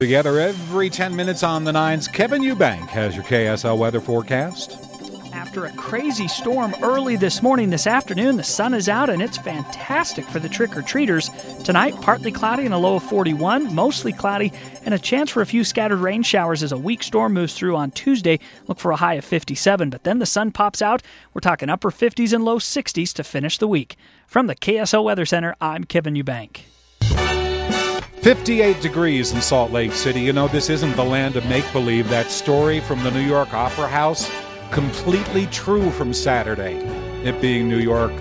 Together every 10 minutes on the nines, Kevin Eubank has your KSL weather forecast. After a crazy storm early this morning, this afternoon, the sun is out and it's fantastic for the trick-or-treaters. Tonight, partly cloudy and a low of 41, mostly cloudy, and a chance for a few scattered rain showers as a weak storm moves through on Tuesday. Look for a high of 57, but then the sun pops out. We're talking upper 50s and low 60s to finish the week. From the KSL Weather Center, I'm Kevin Eubank. 58 degrees in Salt Lake City. You know, this isn't the land of make-believe. That story from the New York Opera House, completely true from Saturday. It being New York,